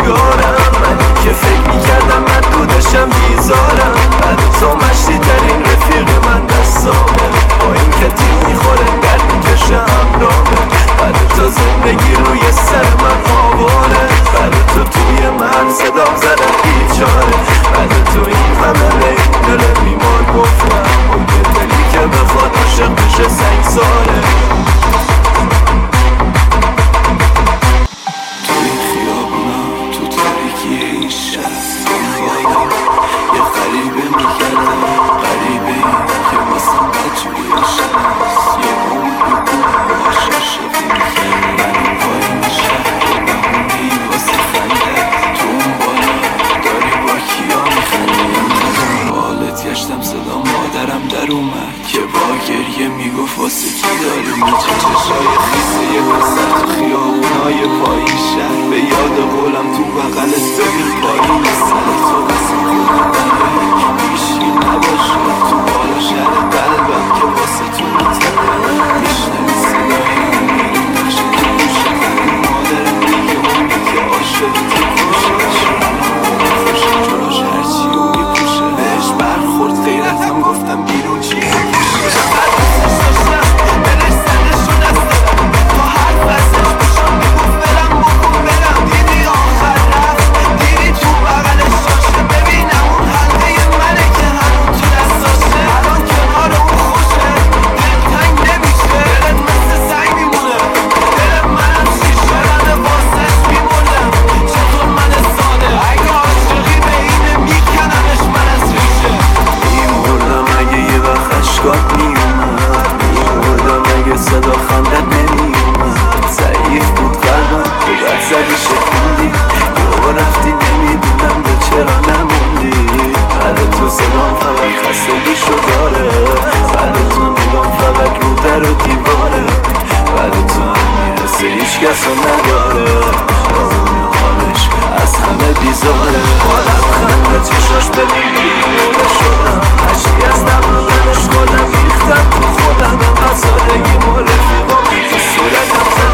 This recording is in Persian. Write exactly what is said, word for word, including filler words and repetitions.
یارم، من که فکر میکردم من دودشم بیزارم. بعد تو مشتی ترین رفیق من دستامه، با این که تیم میخوره درد میکشه همراهه. بعد تو زندگی روی سر من آواره، بعد تو توی من صدام زدن بیچاره. بعد تو این همه ریم دل بیمار گفتم، اون دلی که بخواد عاشق بشه سنگساره. در اومد که با گریه میگفت واسه کی داری میچه چشای خیسه یه پسر تو خیابونای پایین شهر، به یاد قولم تو بغلت ببین پایین سر تو قسم خودم داره هیچی نباشه تو بالا شهر قلبم که واسه تو میتره. میشنوی صدای اون میریم نقشه تو گوشه خریم مادرم دیگه اونی که عاشقی تو گوشه شما خوشه جلوش هرچی و میپوشه بهش برخورد غیرتم گفتم بیرون چی صدا خندت نمیومد، ضعیف بود قلبم تو بد زدی شکوندی، یهو رفتی نمیدونم به چرا نموندی. بعد تو صدام فقط خستگیشو داره، بعد تو نگام فقط رو در و دیواره، بعد تو هم میرسه هیچ کسو نداره، اون حالش از همه بیزاره. با لبخند چشاش ببین بیمونه شدم، هشتی از دماغش خودم ریختم تو خودم، انقدر سادگی ما رفیقام تو صورتم